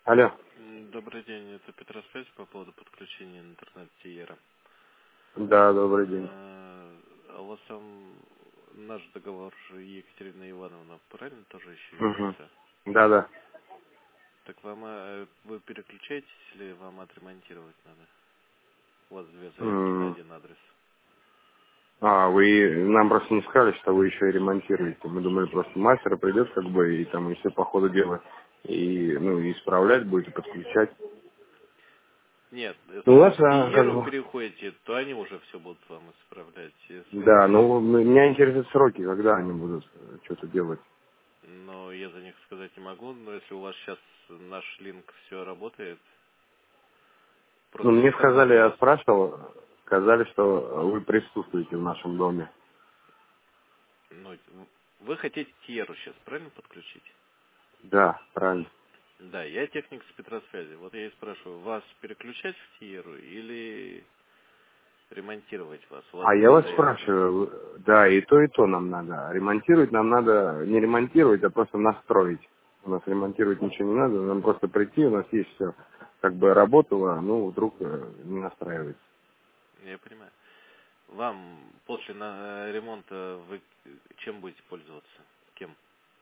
Алло. Добрый день, это Петросвязь по поводу подключения интернет-тиера. Да, добрый день. А у вас там наш договор Екатерина Ивановна, правильно, тоже еще Угу. имеется? Да. Так вам вы переключаетесь или вам отремонтировать надо? У вас две заявки на М. один адрес. А, вы нам просто не сказали, что вы еще и ремонтируете. Мы думали, просто мастер придет, как бы, и там, и все по ходу дела, и, ну, и исправлять будете, подключать. Нет, Ну, если у вы нас, в как Тиеру бы, переходите, то они уже все будут вам исправлять. да, Если, ну, меня интересуют сроки, когда они будут что-то делать. но я за них сказать не могу, но если у вас сейчас наш линк все работает, Ну, просто мне сказали, информация я вас. спрашивал, сказали, что вы присутствуете в нашем доме. Ну, вы хотите Тиеру сейчас, правильно, подключить? Да, правильно. Да, я техник с Петросвязи. Вот я и спрашиваю, вас переключать в Тиеру или ремонтировать вас? У вас А я две вас заявки. спрашиваю, да, и то нам надо. Ремонтировать нам надо, не ремонтировать, а просто настроить. У нас ремонтировать ничего не надо, нам просто прийти, у нас есть все, как бы работало, ну, вдруг не настраивается. Я понимаю. Вам после ремонта вы чем будете пользоваться? Кем?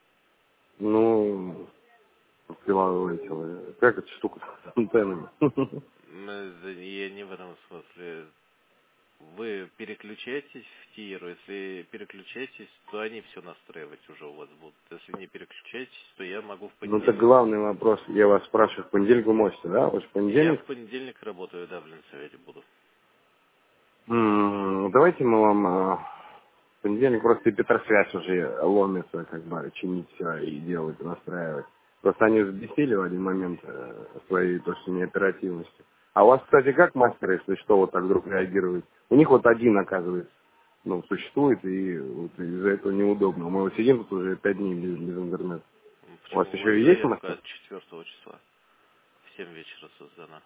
Ну, как эта штука с антеннами. Я не в этом смысле. Вы переключаетесь в Тиеру. Если переключаетесь, то они все настраивать уже у вас будут. Если не переключаетесь, то я могу в Ну, это понедельник. главный вопрос, я вас спрашиваю, в понедельник вы можете, да? Вот в Я понедельник? в понедельник работаю, да, в Ленсовете буду. Давайте мы вам в понедельник просто и Петросвязь уже ломится, как бы, чинить все и делать, настраивать. Просто они взбесили в один момент своей то, что неоперативностью. А у вас, кстати, как мастер, если что, вот так вдруг реагирует? У них вот один, оказывается, ну, существует, и вот из-за этого неудобно. Мы вот сидим тут уже 5 дней без интернета. У вас Почему? У вас еще и есть заявка мастер? от 4 числа в 7 вечера создана.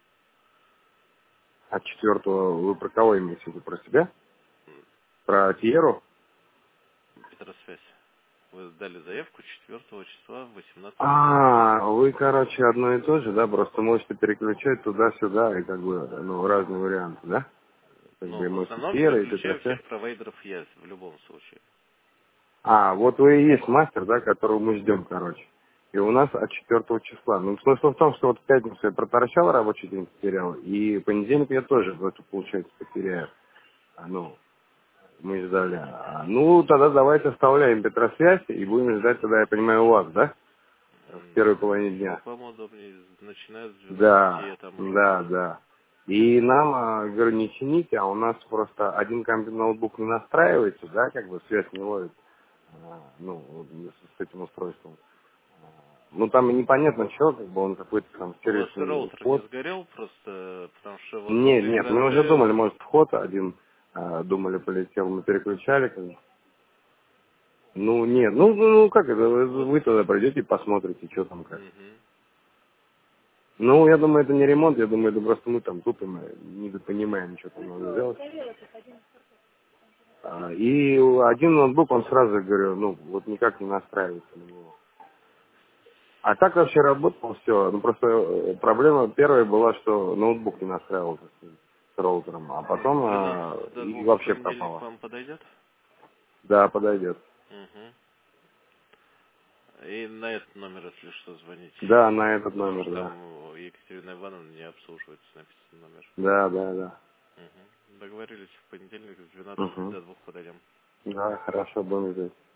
От 4 вы про кого имеете в виду? Про себя? М, Про Тьеру? Петросвязь. Вы сдали заявку 4 числа в 18:00. А, вы, короче, одно и то же, да? Просто можете переключать туда-сюда, и как бы, ну, разные варианты, да? Как бы Ну, и в основном Москитера, и переключаю Петросвязь. всех провайдеров я в любом случае. А, вот вы и есть мастер, да, которого мы ждем, короче. И у нас от 4 числа. Ну, смысл в том, что вот в пятницу я проторчал, рабочий день потерял, и в понедельник я тоже, вот, получается, потеряю. Ну, мы ждали. Ну, тогда давайте оставляем Петросвязь и будем ждать тогда, я понимаю, у вас, да? В первой половине дня. Как вам удобнее, начиная с 12, Да, я там уже да, буду. да. И нам, говорю, не чините, а у нас просто один ноутбук не настраивается, да, как бы связь не ловит, ну, вот с этим устройством. Ну, там непонятно что, как бы он какой-то там У вас сервисный роутер не вход. сгорел просто, потому что вот Нет, после нет, мы уже МРТ, думали, может, вход один, думали, полетел, мы переключали, как бы. Ну, нет, ну, как это, вот, вы тогда придете и посмотрите, что там как. мгм. Ну, я думаю, это не ремонт, я думаю, это просто мы там тупо не понимаем, что там надо делать. И один ноутбук, он сразу, говорю, ну, вот никак не настраивается на него. А так вообще работало все. Ну, просто проблема первая была, что ноутбук не настраивался с роутером, а потом 12 до и 2 в вообще понедельник пропало. вам подойдет? Да, подойдет. Мгм. И на этот номер, если что, звоните. Да, на этот Потому номер, что да. там Екатерина Ивановна не обслуживается, написан номер. Да, да, да. Мгм. Договорились, в понедельник с 12 Угу. до 2 подойдем. Да, хорошо, будем здесь.